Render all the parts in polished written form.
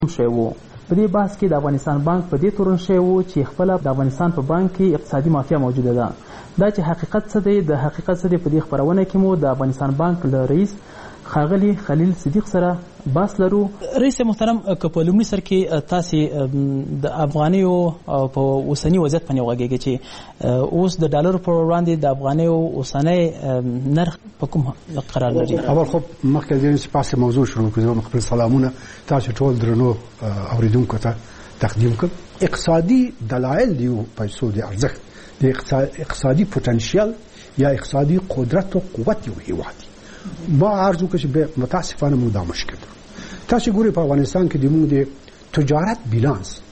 شوی و. په دې بحث کې د افغانستان بانک په دې تورن شوی و چې خپله د افغانستان په بانک کې اقتصادي مافیا موجوده ده. دا چې حقیقت څه دی، د حقیقت څه دی، په دې خپرونه کې مو د افغانستان بانک له رئیس ښاغلي خلیل صدیق سره بحث لرو. رئیس محترم، که په لومړي سر کې تاسې د افغانیو په اوسني وضعیت باندې وغږېږئ چې اوس د ډالرو پر وړاندې د افغانیو اوسنی نرخ په کوم قرار لري؟ اول خو مخکې د دې پاسه موضوع شروع کړو، زه خپل سلامونه تاسو ټول درنو اوریدونکو ته تقدیم کوم. اقتصادي دلایل دی پیسو د ارزښت د اقتصادي پوتنشیال یا اقتصادي قدرت او قوت یو هیواد. ما عرض وکړ چې متاسفانه موږ دا مشکل تاسو ګورئ په افغانستان کې د موږ د تجارت بیلانس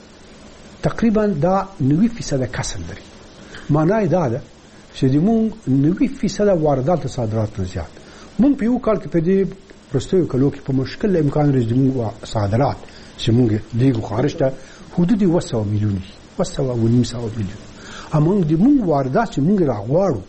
تقریبا دا 90% کسر لري. معنی دا ده چې د موږ 90% واردات او صادرات نه زیات. موږ په یو کال کې په دې پرستو کلو کې په مشکل امکان لري د موږ صادرات چې موږ دیګو خارج ته حدود 200 میلیون 200 میلیون. اما د موږ واردات چې موږ راغواړو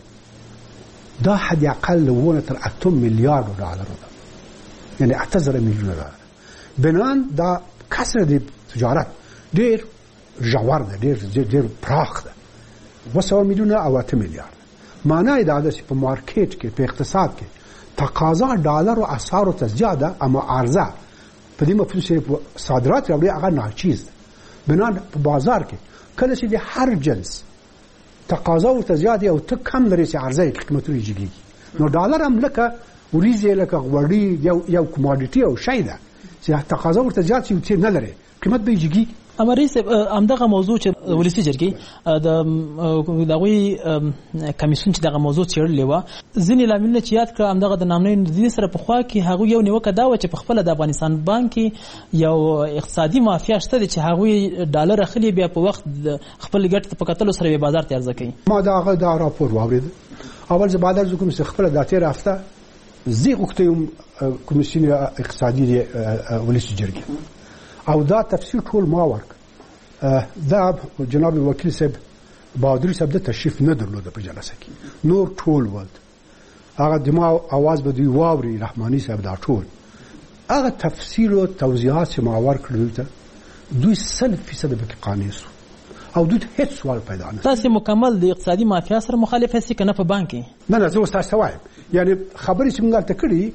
دا حد اقل ونه تر 8 میلیارډ ډالر ده، یعنی 8 میلیون ډالر. بنان دا کسر د تجارت ډیر ژور ده، ډیر پراخ ده، 200 میلیون او 8 میلیارډ. معنی دا ده چې په مارکیټ کې په اقتصاد کې تقاضا ډالر او اسعار ته زیاده، اما عرضه په دې مفهوم چې صادرات راوړي هغه ناچیز ده. بنان په بازار کې کله چې د هر جنس تقاضا ورته زیاده او ته کم لري چې عرضه کې قیمتونه جګیږي، نو ډالر هم لکه وریځې لکه غوړي یو کوماډیټي او شی ده چې تقاضا ورته زیات شي چې نه لري قیمت به جګي. اما رئیس همدغه موضوع چې ولسی جرګي د دغوی کمیسیون چې دغه موضوع چیرلې و، ځینې لاملونه چې یاد کړ همدغه د نامنۍ د سره په خوا کې هغه یو نیوکه دا و چې په خپل د افغانستان بانک یو اقتصادي مافیا شته چې هغه ډالر اخلي بیا په وخت خپل ګټ په کتلو سره بازار ته عرضه کوي. ما دا راپور واورید. اول زه بعد از کوم څه خپل داتې رافته زی وختیم کمیسیون اقتصادي د ولسی جرګي او دا تفسیر ټول ما ورک. دا جناب وکیل صاحب بهادر صاحب د تشریف نه درلود په جلسه کې، نور ټول ولد هغه د ما आवाज به دی واوري رحماني صاحب دا ټول هغه تفسیر او توضیحات چې ما ورکړل ته دوی 100% به قانع سو او دوی هیڅ سوال پیدا نه. تاسو مکمل د اقتصادي مافیا سره مخالفت سي کنه په بانک کې؟ نه زه تاسو وایم، یعنی خبرې چې موږ ته کړی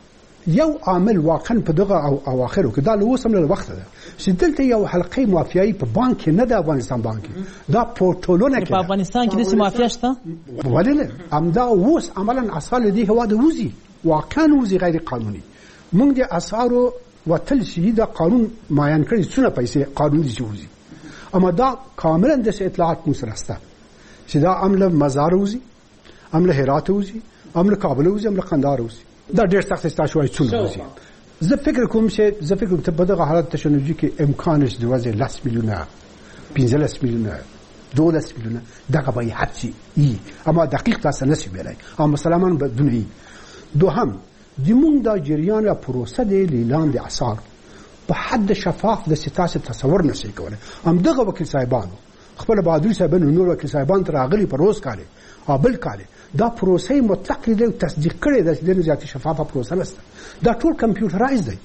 یو عامل واقعا په دغه او اواخرو کې دا له اوسه له وخت ده چې دلته یو حلقې مافیایي په بانک نه د افغانستان بانک دا پورټولونه کې په افغانستان کې د مافیا شته ولله امدا اوس عملاً اصل دي هوا د وزي واقعا وزي غیر قانوني. موږ د اسعارو وتل شي د قانون معین کړی څونه پیسې قانون دي وزي، اما دا کاملا د اطلاعات مسرسته چې دا عمله مزار وزي، عمله هرات وزي، عمله کابل وزي، عمله قندهار وزي. دا ډېر سخت ستاسو وایي څونه وزي. زه فکر کوم ته په دغه حالت تشنجي کې امکان شته د وزي 10 میلیونه 15 میلیونه 12 میلیونه دغه به هرڅي ای، اما دقیق تاسو نشي ویلای. اما مسلمان بدون ای. دوهم د مونږ د جریان یا پروسه د اعلان د اسعار په حد شفاف د ستاسو تصور نشي کولای. هم دغه وکیل صاحبانو خپل بهادر صاحبانو نور وکیل صاحبان تر اغلی پر روز کاله قابل کاله دا پروسه مطلق دی تصدیق کړي د دې زیاتې شفافه پروسه نشته. دا ټول کمپیوټرایز دی،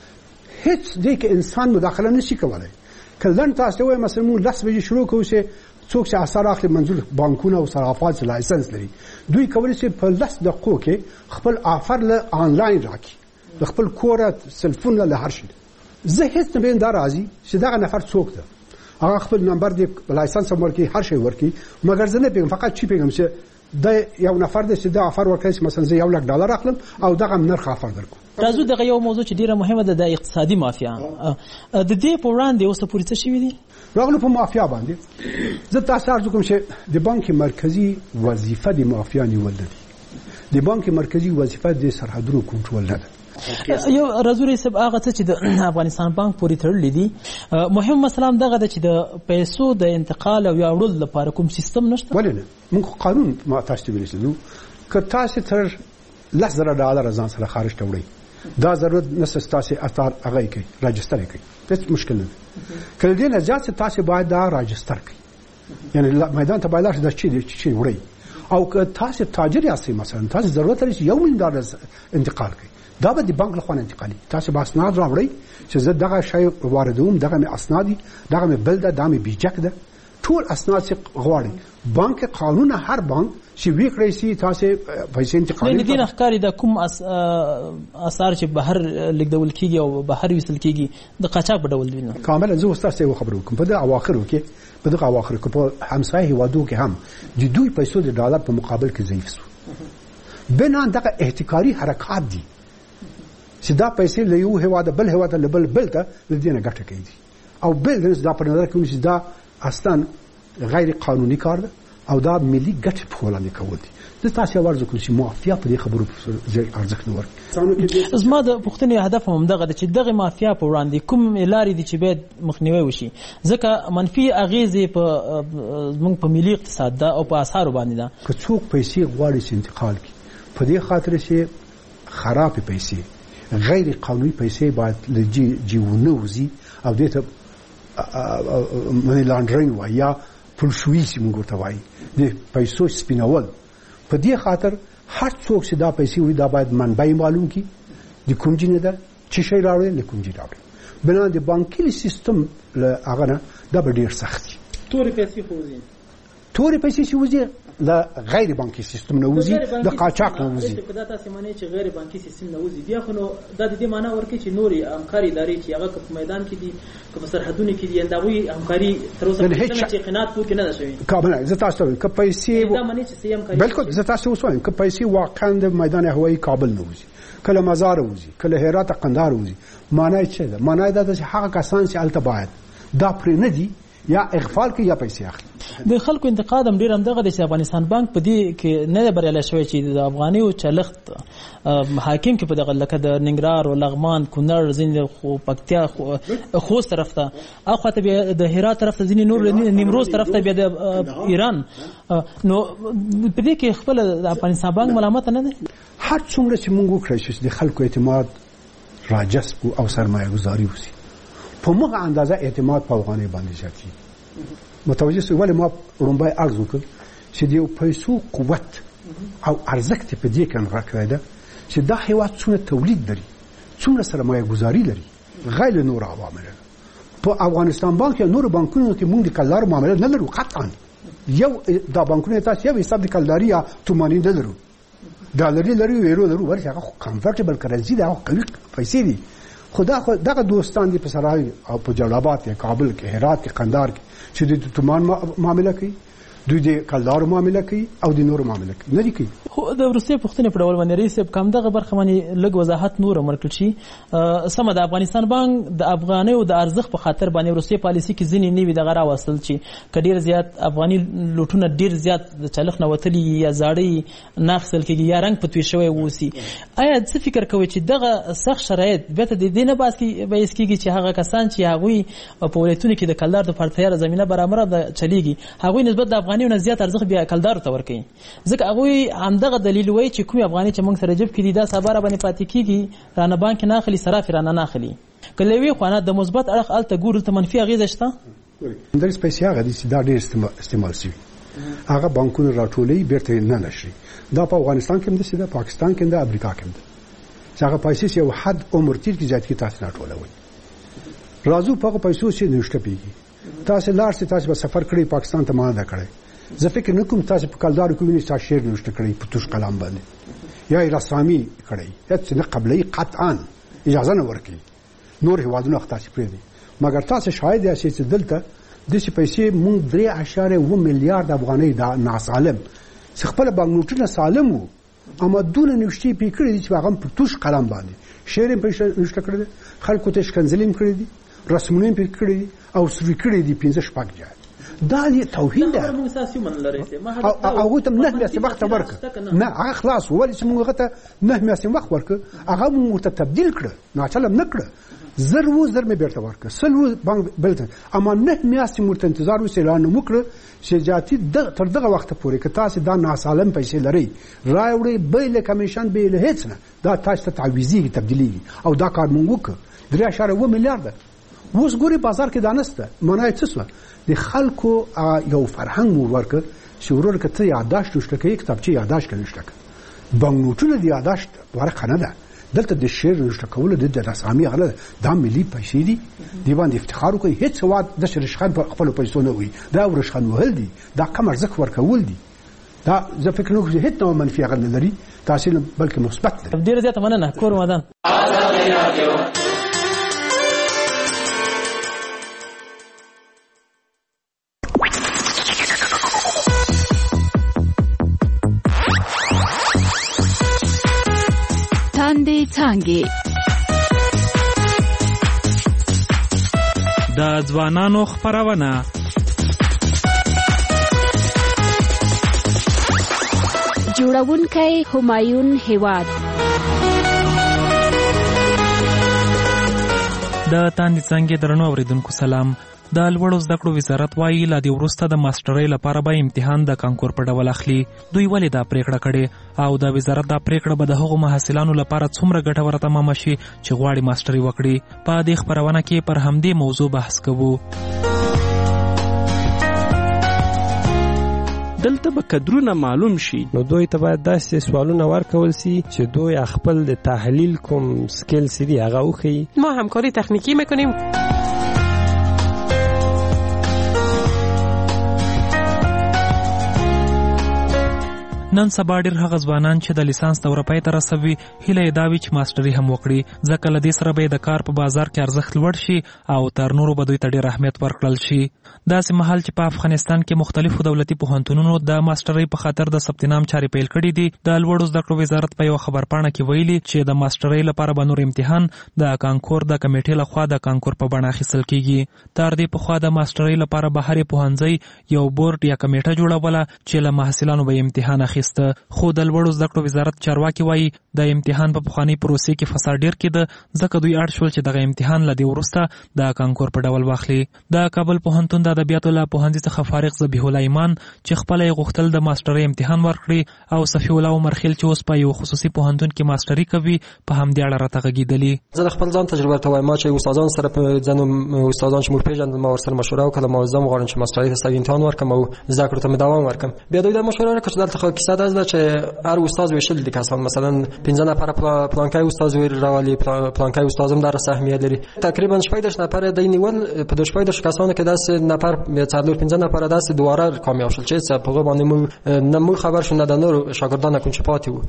هیڅ دې کې انسان مداخله نشي کولای. کله تاسو وایي مثلا موږ 10 بجې شروع کوو چې څوک چې اسعار اخلي منظور بانکونه او صرافات لایسنس لري، دوی کولی شي په 10 دقیقو کې خپل آفر له آنلاین راکړي د خپل کور سلفون له هر شي. زه هیڅ نه بین دا راځي چې دا نفر څوک ده، هغه خپل نمبر دی لایسنس ورکی هر شی ورکی، مګر زه نه پیغام فقط چی پیغام چې د یو نفر د چې دا آفر ورکړي مثلا زه $1,00,000 اخلم او دغه نرخ آفر درکو. راځو دغه یو موضوع چې ډیره مهمه ده د اقتصادي مافیا د دې په وړاندې اوس پوری څه شوی دي؟ راغلو په مافیا باندې زه تاسو ارزو کوم چې د بانک مرکزی وظیفه د مافیا نیول دي. د بانک مرکزی وظیفه د سرحدونو کنټرول نه ده. یو رازوري سب هغه چې د افغانستان بانک پوری تړلې دي، مهم مسله دغه ده چې د پیسو د انتقال او یاړل لپاره کوم سیستم نشته. ولې نه؟ موږ قانون ما تاسو ویلو که تاسو تر $10,000 ځان سره خارج ته وړئ دا ضرورت نشته تاسو اثر هغه کوي راجستر کوي، هیڅ مشکل نه. کله دې نه ځات تاسو باید دا راجستر کوي، یعنی میدان ته باید دا چی وړئ. او که تاسو تاجر یاست مثلا تاسو ضرورت لري $1,000,000 انتقال کوي، دا به د بانک لخوا انتقالي. تاسو به اسناد راوړئ چې زه دغه شی واردوم، دغه مې اسناد دي، دغه مې بل ده، دا مې بیجک ده، ټول اسناد چې غواړئ. بانک قانون هر بانک چې وی کړی سي تاسو پیسې انتقالي. د دې نه ښکاري د کوم اثار چې بهر لیږدول کېږي او بهر ویستل کېږي د قاچاق په ډول دي. کاملا زه اوس تاسو یو خبره وکړم. په دغه اواخرو کې په همسایه هیوادو کې هم د دوی پیسو د ډالر په مقابل کې ضعیف شو. بنا دغه احتکاري حرکات دي چې دا پیسې له یو هیواده بل هیواده له بل ته د دې نه ګټه کوي او بل دا په نظر کې چې دا اصلا غیر قانوني کار ده او دا ملي ګټه په وړاندې کول دي. د تاسو ورزه کوم چې مافیا په دې خبرو ارزښت نه ورکړي. زما د پوښتنې هدف هم دغه چې دغه مافیا په وړاندې کوم لارې دي چې باید مخنیوي وشي، ځکه منفي اغیزې په موږ په ملي اقتصاد ده او په اسعارو باندې ده. که څوک پیسې غواړي چې انتقال کړي په دې خاطر چې خراب پیسې غیر قانوني پیسې باید له جیبونو وځي او دې ته منی لانډرینګ وایي یا پولشوي چې موږ ورته وایي د پیسو سپینول. په دې خاطر هر څوک چې دا پیسې وي دا باید منبع معلوم کړي، د کوم ځای نه ده، چې شی راوړي له کوم ځای راوړي. بنا د بانکي سیستم له هغه نه دا به ډېر سخت وي. تورې پیسې خو وځي، تورې پیسې چې وځي له غیر بانکي سیستم نه وځي، د قاچاق نه وځي. دا تاسو معنی چې غیر بانکي سیستم نه وځي بیا خو نو دا د دې معنی ورکړي چې نوري همکاري ادارې چې هغه په میدان کې دي، په سرحدونو کې دي، انداوی همکاري تر اوسه چې قناعت پور کې نه ده شوی. کاملا زه تاسو ته که پیسې دا معنی چې سیم کوي بالکل زه تاسو وسوایم که پیسې واقعا د میدان هوایي کابل نه وځي، کله مزار وځي، کله هرات قندهار وځي، معنی څه ده؟ معنی دا چې هغه کسان چې الته باید دا پرې نه دي یا اغفال کوي یا پیسې اخلي. د خلکو انتقاد هم ډېر همدغه دی چې افغانستان بانک په دې کې نه دی بریالی شوی چې د افغانیو چلښت حاکم کې په دغه لکه د ننګرهار او لغمان، کونړ، ځینې پکتیا، خوست طرف ته، اخوا ته بیا د هرات طرف ته، ځینې نور نیمروز طرف ته، بیا د ایران. نو په دې کې خپل د افغانستان بانک ملامت نه دی. هر څومره چې موږ وکړی چې د خلکو اعتماد راجذب کړو او سرمایه گذاري وشي، په موږ اندازه اعتماد په افغانۍ باندې زیاتېږي. متوجه شئ ولې ما وړاندې عرض وکړ چې د پیسو قوت او ارزښت په دې کې راکړی ده چې دا هیواد څونه تولید لري، څونه سرمایه گذاري لري غیر نور عوامل. په افغانستان بانک یا نور بانکونو کې موږ د کلدار معامله نه لرو قطعا. یو دا بانکونه تاسو یو حساب د کلداري یا توماني نه لرو، ډالري لرو، یورو لرو، ورته هغه کنورټیبل کرنسي ده، هغه قوي پیسې دي. خدا خو دغه دوستان دي په سرای او په جلال آباد کې، کابل کې، هرات کې، قندهار کې چې د تومان معامله کوي، دوی د کلدار معامله کوي او د نور معامله کوي، نه دي کوي. خو د روسیې پوښتنې په ډول باندې رئیس صاحب کوم دغه برخه باندې لږ وضاحت نور ورکړل شي. سمه د افغانستان بانک د افغانیو د ارزښت په خاطر باندې روسیې پالیسي کې ځینې نوي دغه راوستل چې که ډېر زیات افغاني لوټونه ډېر زیات د چلښت نه وتلي یا زاړه نه اخیستل کېږي یا رنګ په توی شوی واوسي. آیا څه فکر کوئ چې دغه سخت شرایط بیرته د دې نه بحث کېږي چې هغه کسان چې هغوی په ولایتونو کې د کلدار د پارتیاره زمینه برابره ده چلیږي، هغوی نسبت د افغانیو نه زیات ارزښت بیا کلدارو ته ورکوي، ځکه هغوی همدغه دلیل وایي چې کومې افغانۍ چې موږ سره جیب کې دي دا سبا راباندې پاتې کېږي، رانه بانک نه اخلي، صراف رانه نه اخلي. که له یوې خوا نه د مثبت اړخ هلته ګورو دلته منفي اغېزه شته. همدغسې پیسې هغه دي چې دا ډېر استعمال شوي، هغه بانکونه راټولوي بیرته نه نشري. دا په افغانستان کې هم داسې ده، پاکستان کې هم ده، امریکا کې هم ده چې هغه پیسې چې یو حد عمر تیر کې زیات کې تاسو راټولوئ. راځو په هغو پیسو چې نوشته پیږي. تاسو لاړ شئ، تاسو به سفر کړی پاکستان ته ما نه ده کړی. زه فکر نه کوم تاسو په کلدارو کې وینئ چې تاسو شعر نوشته کړی په توش قلم باندې یا یې رسامي کړی، هېڅ نه قبلوي، قطعا اجازه نه ورکوي. نور هېوادونه خو تاسې پرېږدئ، مګر تاسو شاهد یاستئ چې دلته داسې پیسې موږ 3.7 میلیارد افغانۍ دا ناسالم چې خپله بانکنوټونه سالم وو اما دونه نوشتې پې کړي دي چې هغه په توش قلم باندې شعر یې پرې نوشته کړی دی، خلکو ته ښکنځلې هم کړي دي، رسمونه یې پرې کړي دي او سوي کړي دي 15-16 جای. دا دی توهین ده. هغوی ته 9 میاشتې وخت ورکړه، نه هغه خلاص ولې چې موږ هغه ته 9 میاشتې وخت ورکړه، هغه موږ ورته تبدیل کړه، ناچله نه کړه. زر مې بیرته ورکړه، 100 بانک بلته، اما 9 میاشتې موږ ته انتظار وسې اعلان مو کړه چې جاتي تر دغه وخته پورې که تاسو دا ناسالم پیسې لرئ راوړئ، به له کمیشن به له هېڅ نه دا تاسو ته تعویضېږي، تبدیلېږي. او دا کار موږ وکړه. 3.7 میلیارده. اوس ګوري بازار کې دا نشته. معنی څه شوه؟ د خلکو یو فرهنګ مو ورکړ چې ورور که ته یادداشت نوشته کوې، کتابچې یادداشت کې نوشته کړه. بانکنوټونه د یادداشت ورقه نه ده، دلته د شعر رجسټر کولو د رسامي غله د ملي پیسې دي دی باندې افتخار کوي هیڅ واد د شرشخان په خپل پیسو نه وي دا ورشخان وهل دي دا کم ارزښت ورکول دي دا زه فکر نه کوم هیڅ نوع منفي غله لري تاثیر بلکې مثبت لري. ډیره زیاته مننه کور ودان. څانګې د ځوانانو خپرونه جوړونکی همایون هیواد د تاندې څانګې درنو اوریدونکو سلام. د لوړو زده کړو وزارت وایي لا دې وروسته د ماسټرۍ لپاره به امتحان د کانکور په ډول اخلي. دوی ولې دا پریکړه کړې او د وزارت دا پریکړه به د هغو محصلانو لپاره څومره ګټوره تمامه شي چې غواړي ماسټرۍ وکړي؟ په دې خپرونه کې پر همدې موضوع بحث کوو. دلته به قدرونه معلوم شي نو دوی ته باید داسې سوالونه ورکول سي چې دوی خپل د تحلیل کوم سکیلز دي هغه وښیي. ما همکاری تخنیکی میکنیم. نن سبا ډېر هغه ځوانان چې د لیسانس دوره پای ته رسوي هیله یې دا وي چې ماسټري هم وکړي، ځکه له دې سره به د کار په بازار کې ارزښت لوړ شي او تر نورو به دوی ته ډېر اهمیت ورکړل شي. داسې مهال چې په افغانستان کې مختلفو دولتي پوهنتونونو د ماسټرۍ په خاطر د ثبت نام چارې پیل کړي دي، د لوړو زده کړو وزارت په یوه خبرپاڼه کې ویلي چې د ماسټرۍ لپاره به نور امتحان د کانکور د کمیټې لخوا د کانکور په بڼه اخیستل کیږي. تر دې پخوا د ماسټرۍ لپاره به هرې پوهنځۍ یو بورډ یا کمیټه جوړوله چې له محصلانو به امتحان اخیسته. خو د لوړو زده کړو وزارت چارواکي وایي د امتحان په پخوانۍ پروسې کې فساد ډېر کېده، ځکه دوی اړ شول چې دغه امتحان له دې وروسته د کانکور په ډول واخلي. د کابل پوهنتون د ادبیاتو له پوهنځي څخه فارغ ذبیح الله ایمان چې خپله یې غوښتل د ماسټرۍ امتحان ورکړي او صفي الله عمرخیل چې اوس په یو خصوصي پوهنتون کې ماسټري کوي په همدې اړه راته غږېدلي. زه د خپل ځان تجربه ته وایم، ما چې استادان سره په ځینو استادان چې موږ پېژندل ما ورسره مشوره وکړه، ما زه غواړم چې ماسټرۍ ته امتحان ورکړم او زده کړو ته مې دوام ورکړم. بیا دوی دا مشوره راکړه چې دلته خو کیسه ده چې هر استاد ویشل دي کسان، مثلا 15 نفر پلانکای استاد راولي، پلانکای استاد هم در اهمیت لري. تقریبا 18 نفر د نیول په 18 کسانو کې داس نفر 15 نفر داس دواره کامیاب شول چې په هغه باندې مو خبر شو نه د نور شاګردانو کوم چې پاتې وو.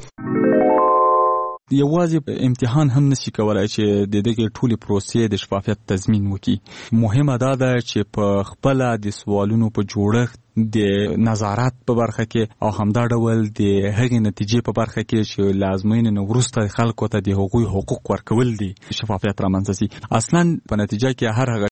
یوازې امتحان هم نشي کولای چې د دغه ټولي پروسې د شفافیت تضمین وکړي. مهمه دا ده چې په خپل د سوالونو په جوړښت د نظارت په برخه کې او همدا ډول د هغې نتیجې په برخه کې چې لازمین نه وروسته خلکو ته د هغوی حقوق ورکول دي شفافیت رامنځته شي. اصلا په نتیجه کې هر هغه